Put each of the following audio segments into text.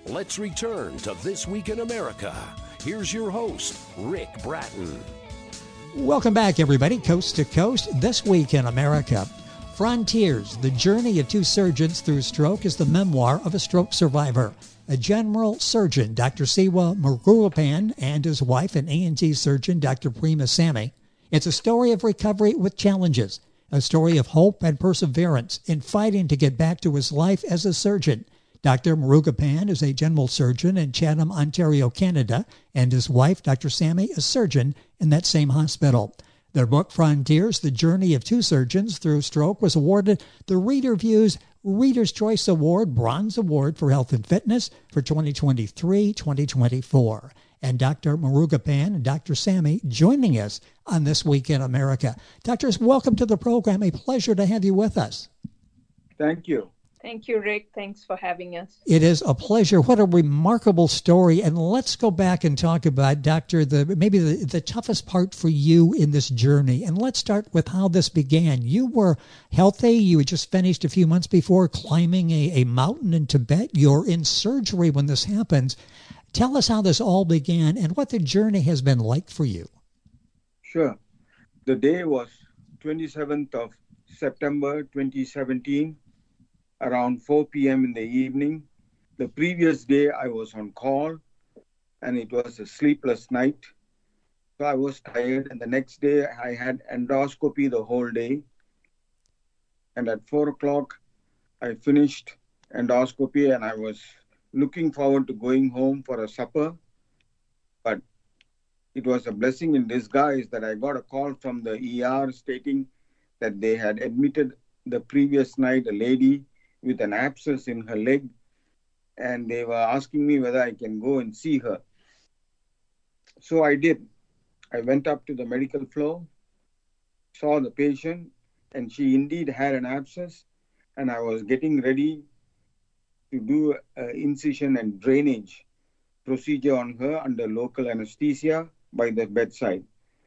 Let's return to This Week in America. Here's your host, Rick Bratton. Welcome back, everybody, coast to coast. This Week in America. Frontiers, the journey of two surgeons through stroke, is the memoir of a stroke survivor. A general surgeon, Dr. Siva Murugapan, and his wife, an ENT surgeon, Dr. Prema Sami. It's a story of recovery with challenges, a story of hope and perseverance in fighting to get back to his life as a surgeon. Dr. Murugapan is a general surgeon in Chatham, Ontario, Canada, and his wife, Dr. Sami, a surgeon in that same hospital. Their book, Frontiers, The Journey of Two Surgeons Through Stroke, was awarded the Reader Views Reader's Choice Award, Bronze Award for Health and Fitness for 2023-2024. And Dr. Murugapan and Dr. Sami joining us on This Week in America. Doctors, welcome to the program. A pleasure to have you with us. Thank you. Thank you, Rick. Thanks for having us. It is a pleasure. What a remarkable story. And let's go back and talk about, Doctor, maybe the toughest part for you in this journey. And let's start with how this began. You were healthy. You had just finished a few months before climbing a mountain in Tibet. You're in surgery when this happens. Tell us how this all began and what the journey has been like for you. Sure. The day was 27th of September 2017. Around 4 p.m. in the evening. The previous day I was on call and it was a sleepless night. So I was tired, and the next day I had endoscopy the whole day. And at 4 o'clock I finished endoscopy and I was looking forward to going home for a supper. But it was a blessing in disguise that I got a call from the ER stating that they had admitted the previous night a lady with an abscess in her leg, and they were asking me whether I can go and see her. So I did. I went up to the medical floor, saw the patient, and she indeed had an abscess, and I was getting ready to do an incision and drainage procedure on her under local anesthesia by the bedside.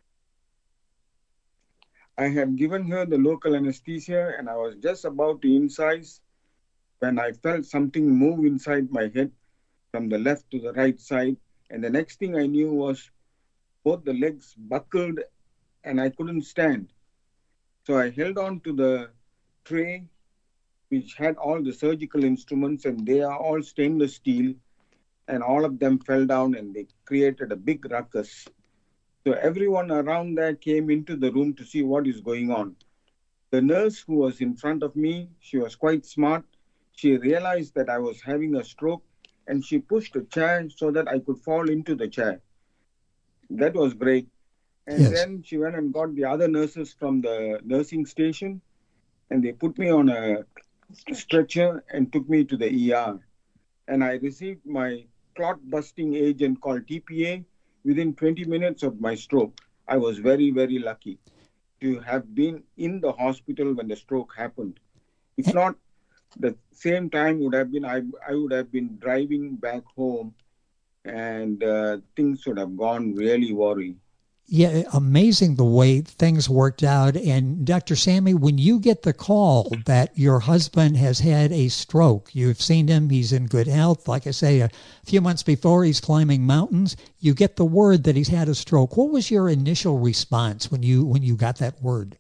I had given her the local anesthesia and I was just about to incise when I felt something move inside my head from the left to the right side. And the next thing I knew was both the legs buckled and I couldn't stand. So I held on to the tray, which had all the surgical instruments, and they are all stainless steel, and all of them fell down and they created a big ruckus. So everyone around there came into the room to see what is going on. The nurse who was in front of me, she was quite smart. She realized that I was having a stroke and she pushed a chair so that I could fall into the chair. That was great. And Yes. Then she went and got the other nurses from the nursing station and they put me on a stretcher and took me to the ER. And I received my clot-busting agent called TPA within 20 minutes of my stroke. I was very, very lucky to have been in the hospital when the stroke happened. If not, the same time would have been, I would have been driving back home and things would have gone really worry. Yeah, amazing the way things worked out. And Dr. Sami, when you get the call that your husband has had a stroke, you've seen him, he's in good health. Like I say, a few months before he's climbing mountains, you get the word that he's had a stroke. What was your initial response when you got that word?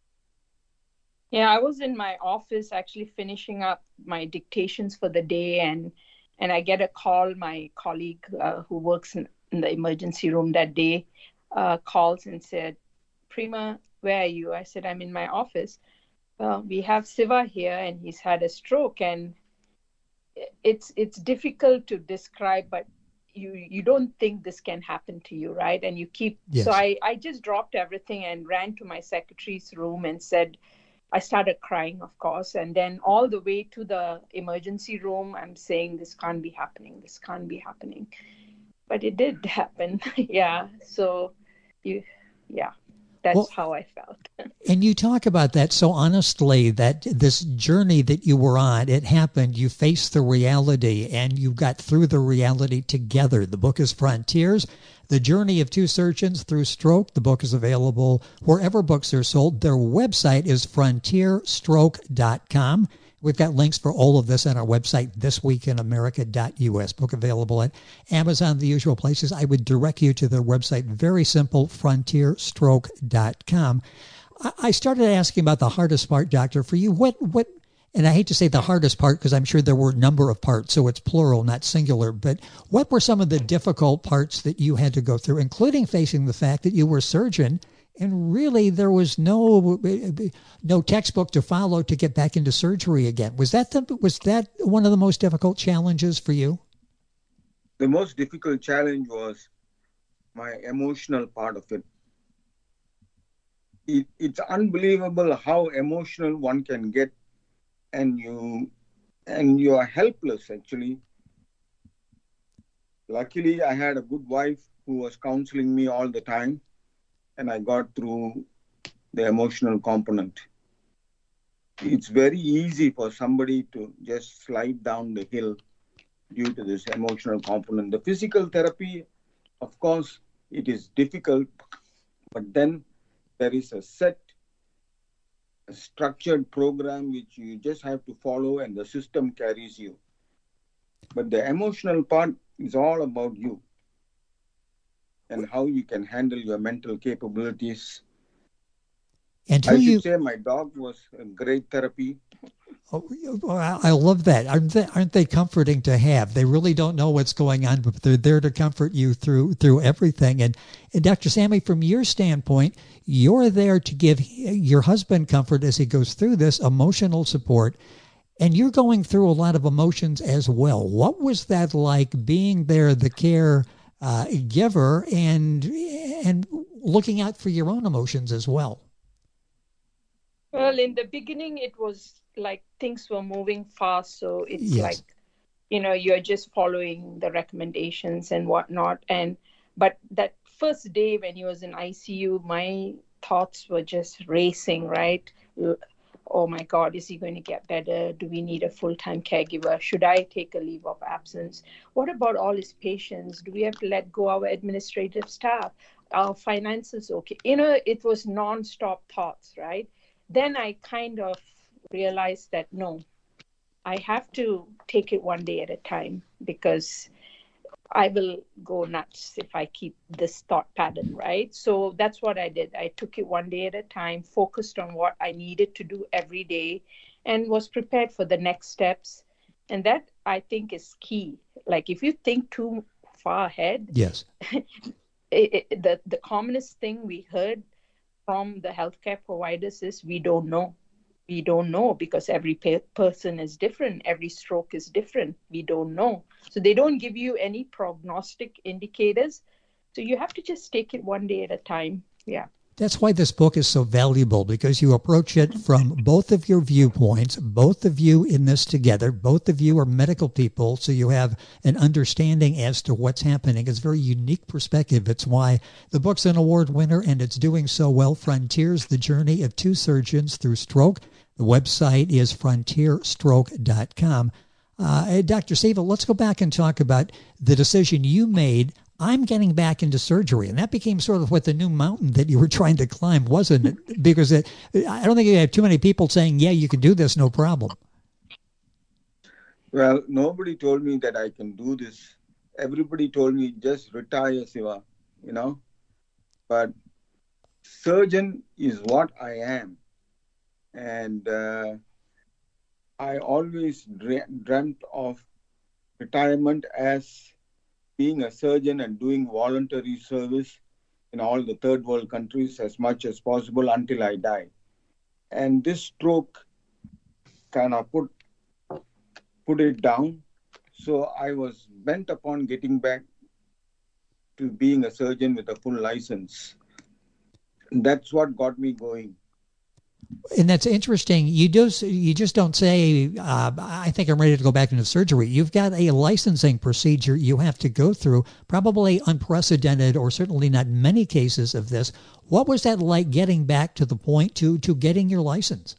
Yeah, I was in my office actually finishing up my dictations for the day, and I get a call. My colleague who works in the emergency room that day calls and said, "Prema, where are you?" I said, "I'm in my office." "Well, we have Siva here and he's had a stroke." And it's difficult to describe, but you don't think this can happen to you, right? And you keep, Yes. So I just dropped everything and ran to my secretary's room and said, I started crying, of course. And then all the way to the emergency room, I'm saying, this can't be happening. This can't be happening. But it did happen. Yeah. So that's how I felt. And you talk about that so honestly, that this journey that you were on, it happened, you faced the reality, and you got through the reality together. The book is Frontiers, The Journey of Two Surgeons Through Stroke. The book is available wherever books are sold. Their website is frontierstroke.com. We've got links for all of this on our website, thisweekinamerica.us. Book available at Amazon, the usual places. I would direct you to their website, very simple, frontierstroke.com. I started asking about the hardest part, Doctor. For you, what, and I hate to say the hardest part because I'm sure there were a number of parts, so it's plural, not singular, but what were some of the difficult parts that you had to go through, including facing the fact that you were a surgeon and really there was no textbook to follow to get back into surgery again? Was that one of the most difficult challenges for you? The most difficult challenge was my emotional part of it. It's unbelievable how emotional one can get, and you are helpless actually. Luckily, I had a good wife who was counseling me all the time, and I got through the emotional component. It's very easy for somebody to just slide down the hill due to this emotional component. The physical therapy, of course, it is difficult, but then there is a structured program which you just have to follow and the system carries you. But the emotional part is all about you and how you can handle your mental capabilities. And I should say my dog was a great therapy. Oh, I love that. Aren't they comforting to have? They really don't know what's going on, but they're there to comfort you through everything. And Dr. Sammy, from your standpoint, you're there to give your husband comfort as he goes through this, emotional support, and you're going through a lot of emotions as well. What was that like, being there, the care giver, and looking out for your own emotions as well? Well, in the beginning, it was like things were moving fast. So it's like, you're just following the recommendations and whatnot. But that first day when he was in ICU, my thoughts were just racing, right? Oh my God, is he going to get better? Do we need a full-time caregiver? Should I take a leave of absence? What about all his patients? Do we have to let go our administrative staff? Our finances, okay. It was non-stop thoughts, right? Then I kind of realized that, no, I have to take it one day at a time because I will go nuts if I keep this thought pattern, right? So that's what I did. I took it one day at a time, focused on what I needed to do every day, and was prepared for the next steps. And that, I think, is key. Like, if you think too far ahead, yes, the commonest thing we heard from the healthcare providers is we don't know. We don't know because every person is different. Every stroke is different. We don't know. So they don't give you any prognostic indicators. So you have to just take it one day at a time. Yeah. That's why this book is so valuable, because you approach it from both of your viewpoints, both of you in this together. Both of you are medical people, so you have an understanding as to what's happening. It's a very unique perspective. It's why the book's an award winner, and it's doing so well. Frontiers, The Journey of Two Surgeons Through Stroke. The website is frontierstroke.com. Dr. Seva, let's go back and talk about the decision you made. I'm getting back into surgery. And that became sort of what the new mountain that you were trying to climb, wasn't it? Because I don't think you have too many people saying, yeah, you can do this, no problem. Well, nobody told me that I can do this. Everybody told me, just retire, Siva, But surgeon is what I am. And I always dreamt of retirement as being a surgeon and doing voluntary service in all the third world countries as much as possible until I die. And this stroke kind of put it down. So I was bent upon getting back to being a surgeon with a full license. And that's what got me going. And that's interesting. You just don't say, I think I'm ready to go back into surgery. You've got a licensing procedure you have to go through, probably unprecedented, or certainly not many cases of this. What was that like, getting back to the point to getting your license?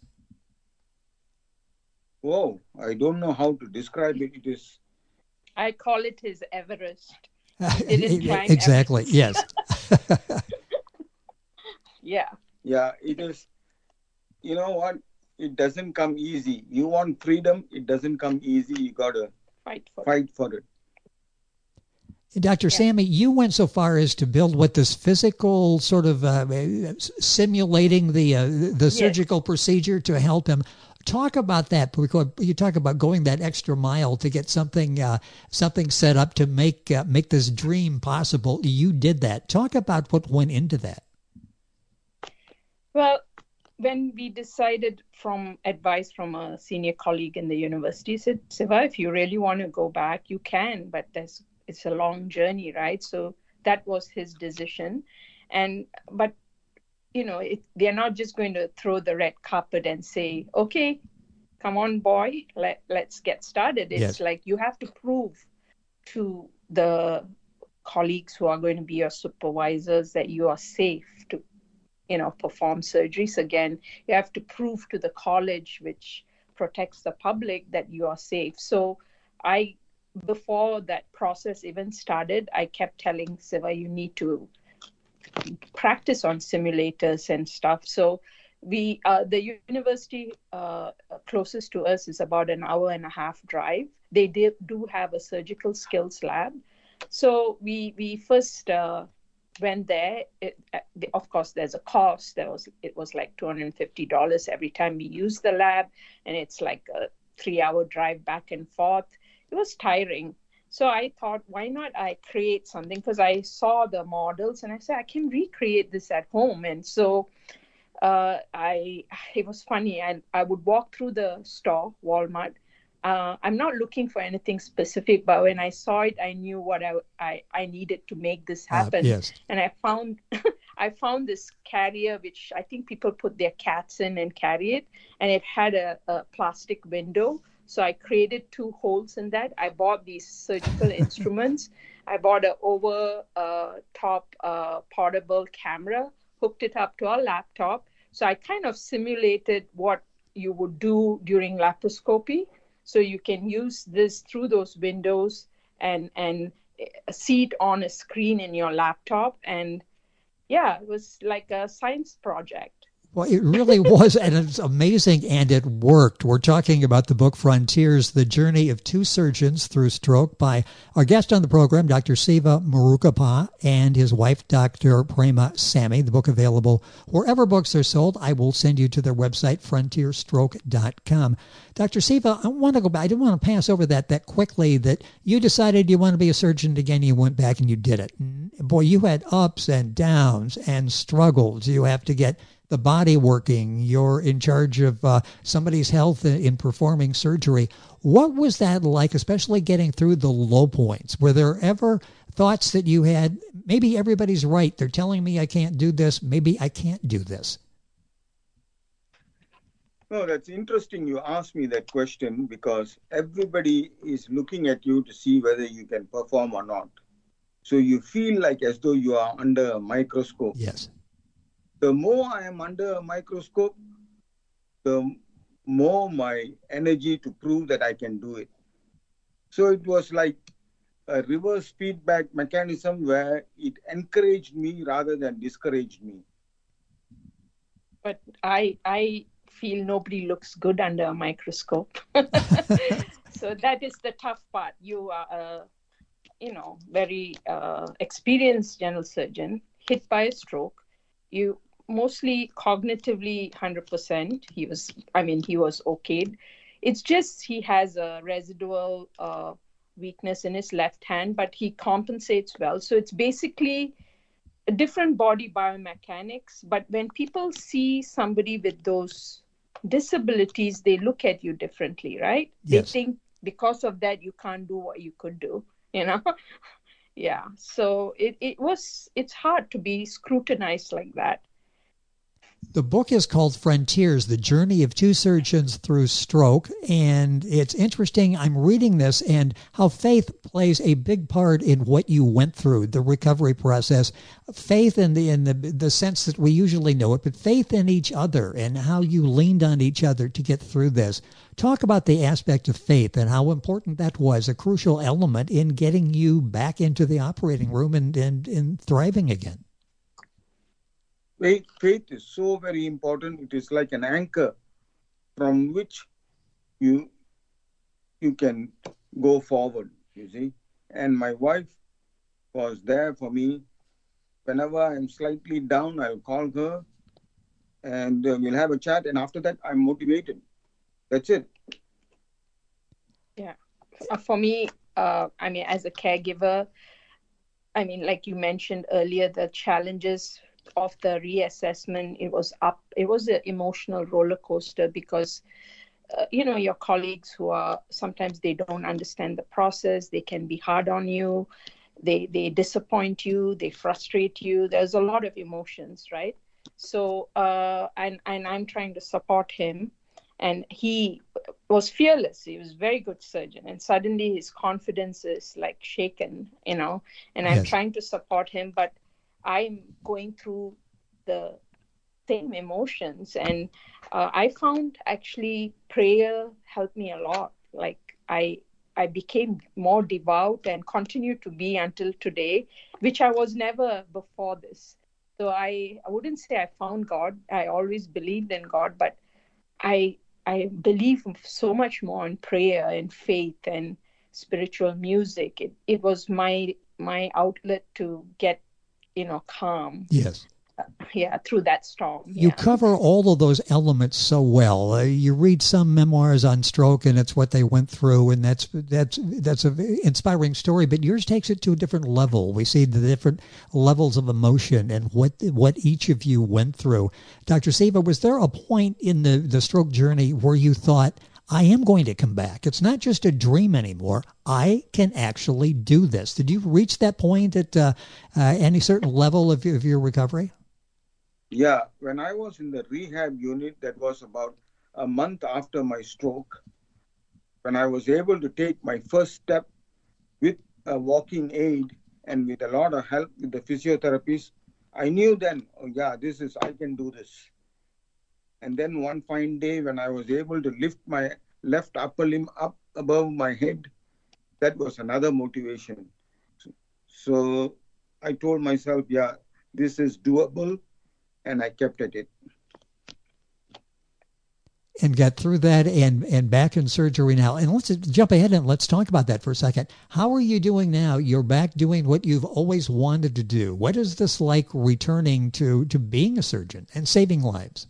Whoa, I don't know how to describe it. It is. I call it his Everest. He didn't climb exactly, Everest. Yes. Yeah. Yeah, it is. You know what? it doesn't come easy. You want freedom, it doesn't come easy. You got to fight for it. Dr. Sammy, you went so far as to build what this physical sort of simulating the surgical procedure to help him. Talk about that, because you talk about going that extra mile to get something set up to make this dream possible. You did that. Talk about what went into that. Well, when we decided, from advice from a senior colleague in the university, said, Siva, if you really want to go back, you can, but it's a long journey, right? So that was his decision. But they're not just going to throw the red carpet and say, okay, come on, boy, let's get started. It's like you have to prove to the colleagues who are going to be your supervisors that you are safe to, perform surgeries again. You have to prove to the college, which protects the public, that you are safe. So before that process even started, I kept telling Siva, you need to practice on simulators and stuff. So the university closest to us is about an hour and a half drive. They do have a surgical skills lab. So we first went there. Of course, there's a cost. It was like $250 every time we use the lab, and it's like a 3-hour drive back and forth. It was tiring. So I thought, why not I create something? Because I saw the models and I said, I can recreate this at home. And so it was funny. I would walk through the store, Walmart. I'm not looking for anything specific, but when I saw it, I knew what I needed to make this happen. Yes. And I found this carrier, which I think people put their cats in and carry it. And it had a plastic window. So I created 2 holes in that. I bought these surgical instruments. I bought an top portable camera, hooked it up to a laptop. So I kind of simulated what you would do during laparoscopy. So you can use this through those windows and see it on a screen in your laptop. And yeah, it was like a science project. Well, it really was, and it's amazing, and it worked. We're talking about the book Frontiers, The Journey of Two Surgeons Through Stroke by our guest on the program, Dr. Siva Murukappa, and his wife, Dr. Prema Sammy. The book available wherever books are sold. I will send you to their website, frontierstroke.com. Dr. Siva, I want to go back. I didn't want to pass over that quickly, that you decided you want to be a surgeon again. You went back and you did it. Boy, you had ups and downs and struggles. You have to get the body working. You're in charge of somebody's health in performing surgery. What was that like, especially getting through the low points? Were there ever thoughts that you had, maybe everybody's right, they're telling me I can't do this, maybe I can't do this? No, that's interesting you asked me that question, because everybody is looking at you to see whether you can perform or not. So you feel like as though you are under a microscope. Yes. The more I am under a microscope, the more my energy to prove that I can do it. So it was like a reverse feedback mechanism where it encouraged me rather than discouraged me. But I feel nobody looks good under a microscope. So that is the tough part. You are a very experienced general surgeon, hit by a stroke. You mostly cognitively 100%. He was okay. It's just he has a residual weakness in his left hand, but he compensates well. So it's basically a different body biomechanics. But when people see somebody with those disabilities, they look at you differently, right? Yes. They think because of that, you can't do what you could do, Yeah. So it's hard to be scrutinized like that. The book is called Frontiers, The Journey of Two Surgeons Through Stroke, and it's interesting. I'm reading this and how faith plays a big part in what you went through, the recovery process. Faith in the sense that we usually know it, but faith in each other and how you leaned on each other to get through this. Talk about the aspect of faith and how important that was, a crucial element in getting you back into the operating room and thriving again. Faith is so very important. It is like an anchor from which you can go forward, you see. And my wife was there for me. Whenever I'm slightly down, I'll call her and we'll have a chat. And after that, I'm motivated. That's it. Yeah. For me, as a caregiver, like you mentioned earlier, the challenges of the reassessment, it was an emotional roller coaster because, your colleagues who are, sometimes they don't understand the process. They can be hard on you. They disappoint you. They frustrate you. There's a lot of emotions, right? So, and I'm trying to support him. And he was fearless. He was a very good surgeon. And suddenly his confidence is like shaken, and I'm trying to support him, but I'm going through the same emotions. And I found actually prayer helped me a lot. Like I became more devout and continue to be until today, which I was never before this. So I wouldn't say I found God. I always believed in God, but I believe so much more in prayer and faith and spiritual music. It was my outlet to get, calm. Yes. Yeah, through that storm. You cover all of those elements so well. You read some memoirs on stroke, and it's what they went through, and that's an inspiring story. But yours takes it to a different level. We see the different levels of emotion and what each of you went through. Dr. Siva, was there a point in the stroke journey where you thought, I am going to come back? It's not just a dream anymore. I can actually do this. Did you reach that point at any certain level of your recovery? Yeah, when I was in the rehab unit, that was about a month after my stroke, when I was able to take my first step with a walking aid and with a lot of help with the physiotherapist, I knew then, I can do this. And then one fine day when I was able to lift my left upper limb up above my head, that was another motivation. So I told myself, this is doable. And I kept at it. And got through that and back in surgery now. And let's jump ahead and let's talk about that for a second. How are you doing now? You're back doing what you've always wanted to do. What is this like returning to being a surgeon and saving lives?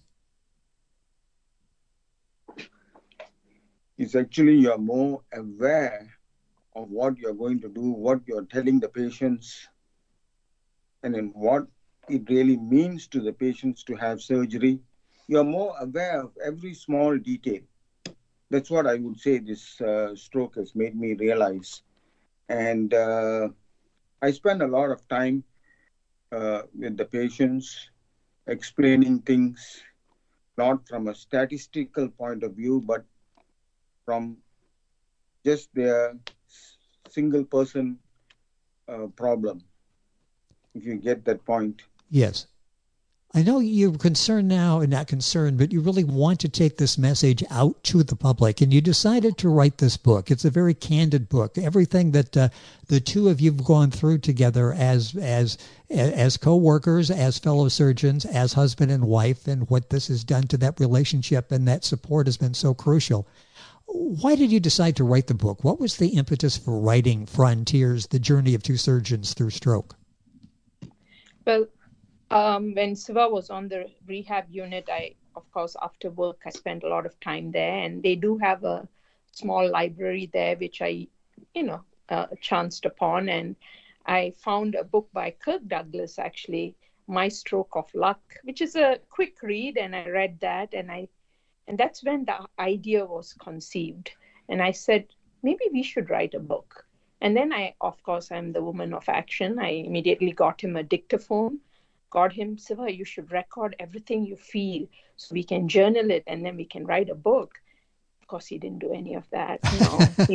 It's actually you're more aware of what you're going to do, what you're telling the patients, and in what it really means to the patients to have surgery. You're more aware of every small detail. That's what I would say this stroke has made me realize. And I spend a lot of time with the patients, explaining things, not from a statistical point of view, but from just their single person problem, if you get that point. Yes. I know you're concerned now, and not concerned, but you really want to take this message out to the public, and you decided to write this book. It's a very candid book. Everything that the two of you've gone through together as co-workers, as fellow surgeons, as husband and wife, and what this has done to that relationship and that support has been so crucial. Why did you decide to write the book? What was the impetus for writing Frontiers, The Journey of Two Surgeons Through Stroke? Well, when Siva was on the rehab unit, of course, after work, I spent a lot of time there. And they do have a small library there, which I, chanced upon. And I found a book by Kirk Douglas, actually, My Stroke of Luck, which is a quick read. And I read that. And that's when the idea was conceived. And I said, maybe we should write a book. And then I'm the woman of action. I immediately got him a dictaphone, got him, Siva, you should record everything you feel so we can journal it and then we can write a book. Of course, he didn't do any of that. No,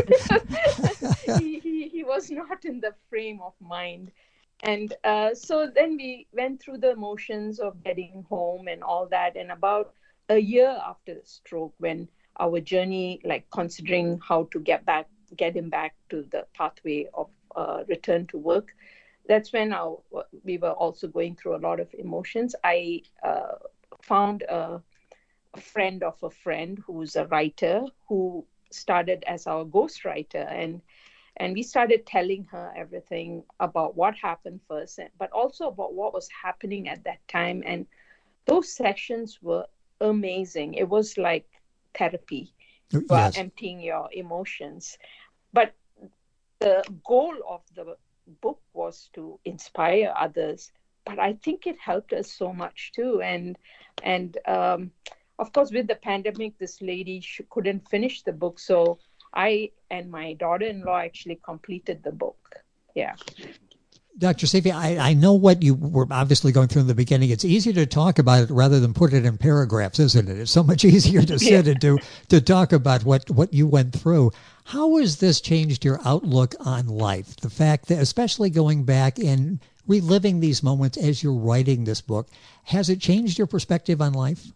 he was not in the frame of mind. And so then we went through the motions of getting home and all that. And about a year after the stroke, when our journey, like considering how to get him back to the pathway of return to work, that's when we were also going through a lot of emotions. I found a a friend of a friend who's a writer who started as our ghostwriter, and we started telling her everything about what happened first, but also about what was happening at that time. And those sessions were amazing. It was like therapy for Yes. emptying your emotions. But the goal of the book was to inspire others. But I think it helped us so much too. And of course, with the pandemic, this lady couldn't finish the book. So I and my daughter-in-law actually completed the book. Yeah. Dr. Seevi, I know what you were obviously going through in the beginning. It's easier to talk about it rather than put it in paragraphs, isn't it? It's so much easier to sit and to talk about what you went through. How has this changed your outlook on life? The fact that, especially going back and reliving these moments as you're writing this book, has it changed your perspective on life?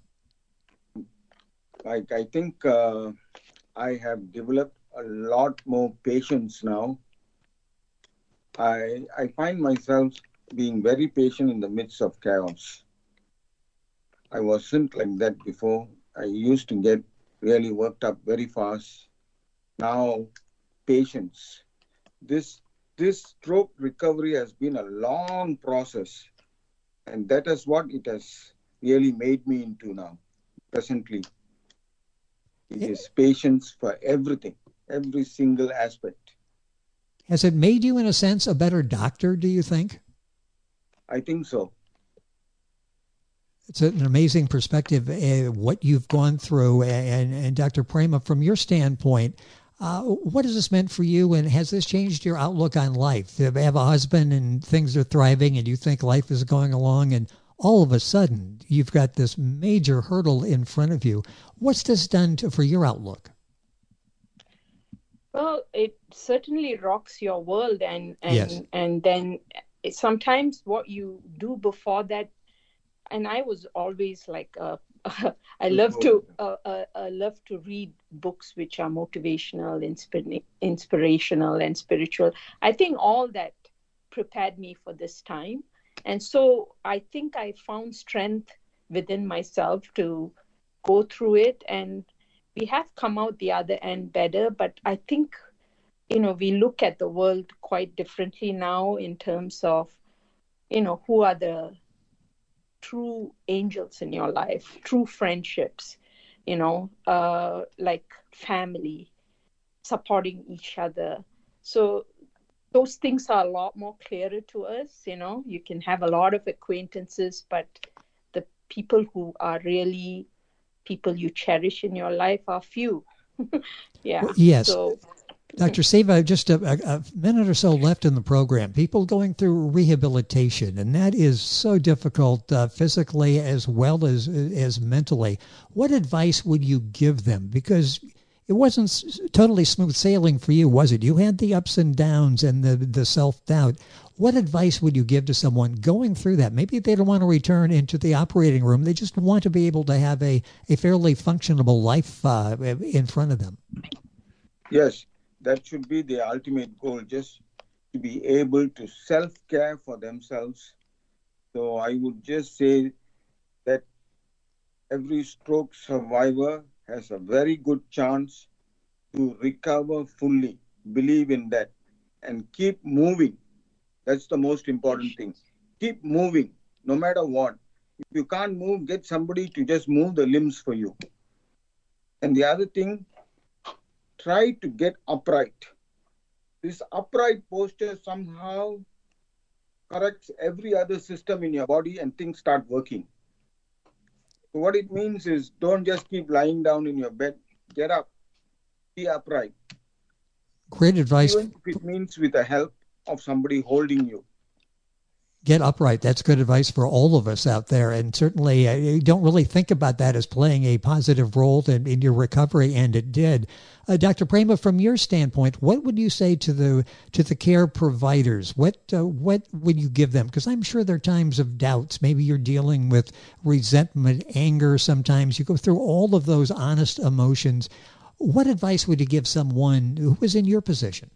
I think I have developed a lot more patience now. I find myself being very patient in the midst of chaos. I wasn't like that before. I used to get really worked up very fast. Now, patience. This stroke recovery has been a long process, and that is what it has really made me into now, presently. It is patience for everything, every single aspect. Has it made you, in a sense, a better doctor, do you think? I think so. It's an amazing perspective, what you've gone through. And Dr. Prema, from your standpoint, what has this meant for you, and has this changed your outlook on life? You have a husband and things are thriving and you think life is going along, and all of a sudden you've got this major hurdle in front of you. What's this done for your outlook? Well, it certainly rocks your world, and Yes. and then sometimes what you do before that. And I was always like, I love to read books which are motivational, inspirational, and spiritual. I think all that prepared me for this time, and so I think I found strength within myself to go through it, and we have come out the other end better. But I think, we look at the world quite differently now in terms of, who are the true angels in your life, true friendships, like family, supporting each other. So those things are a lot more clearer to us. You can have a lot of acquaintances, but the people who are really people you cherish in your life are few. Yeah. Well, yes. So, Dr. Seva, just a minute or so left in the program. People going through rehabilitation, and that is so difficult physically as well as mentally. What advice would you give them? Because it wasn't totally smooth sailing for you, was it? You had the ups and downs and the self-doubt. What advice would you give to someone going through that? Maybe they don't want to return into the operating room. They just want to be able to have a fairly functionable life in front of them. Yes, that should be the ultimate goal, just to be able to self-care for themselves. So I would just say that every stroke survivor has a very good chance to recover fully. Believe in that and keep moving. That's the most important thing. Keep moving, no matter what. If you can't move, get somebody to just move the limbs for you. And the other thing, try to get upright. This upright posture somehow corrects every other system in your body and things start working. So what it means is, don't just keep lying down in your bed. Get up. Be upright. Great advice. Even if it means with the help of somebody holding you. Get upright. That's good advice for all of us out there. And certainly you don't really think about that as playing a positive role in your recovery, and it did. Dr. Prema, from your standpoint, what would you say to the care providers? What would you give them? Because I'm sure there are times of doubts. Maybe you're dealing with resentment, anger sometimes. You go through all of those honest emotions. What advice would you give someone who was in your position?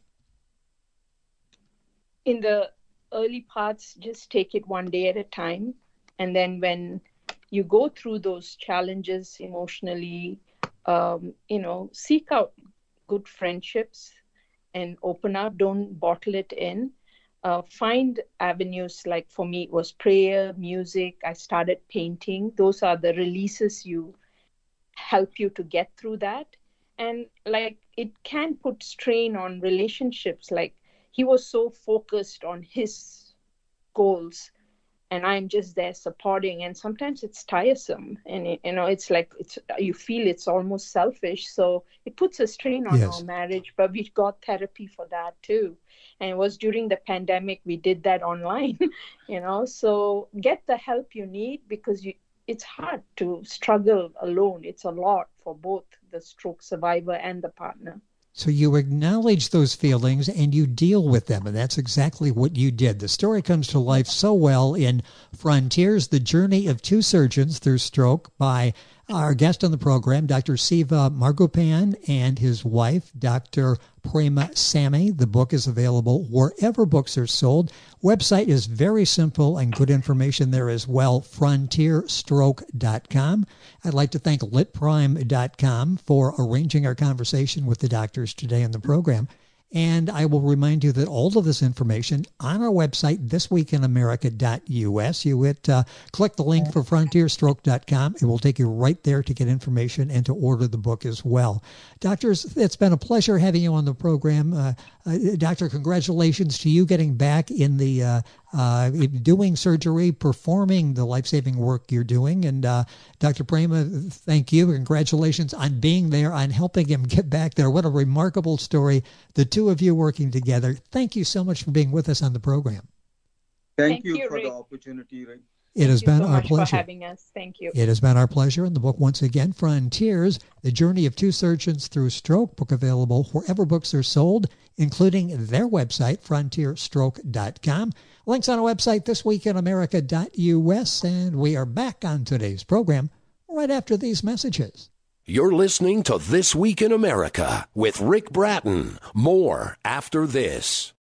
In the early parts, just take it one day at a time. And then when you go through those challenges emotionally, seek out good friendships and open up, don't bottle it in. Find avenues, like for me, it was prayer, music. I started painting. Those are the releases you help you to get through that. And like, it can put strain on relationships. Like, he was so focused on his goals and I'm just there supporting. And sometimes it's tiresome. And, it's like, you feel it's almost selfish. So it puts a strain on our marriage, but we got therapy for that too. And it was during the pandemic, we did that online, so get the help you need, because it's hard to struggle alone. It's a lot for both the stroke survivor and the partner. So you acknowledge those feelings and you deal with them, and that's exactly what you did. The story comes to life so well in Frontiers, The Journey of Two Surgeons Through Stroke, by our guest on the program, Dr. Siva Margopan, and his wife, Dr. Prema Samy. The book is available wherever books are sold. Website is very simple and good information there as well, frontierstroke.com. I'd like to thank litprime.com for arranging our conversation with the doctors today on the program. And I will remind you that all of this information on our website, thisweekinamerica.us. You click the link for frontierstroke.com. It will take you right there to get information and to order the book as well. Doctors, it's been a pleasure having you on the program. Doctor, congratulations to you getting back in the doing surgery, performing the life-saving work you're doing. And Dr. Prema, thank you. Congratulations on being there, on helping him get back there. What a remarkable story. The two of you working together. Thank you so much for being with us on the program. Thank you for Rick. The opportunity, Rick. It has been our pleasure. Thank you for having us. Thank you. It has been our pleasure. And the book, once again, Frontiers, The Journey of Two Surgeons Through Stroke, book available wherever books are sold, including their website, frontierstroke.com. Links on our website, thisweekinamerica.us. And we are back on today's program right after these messages. You're listening to This Week in America with Rick Bratton. More after this.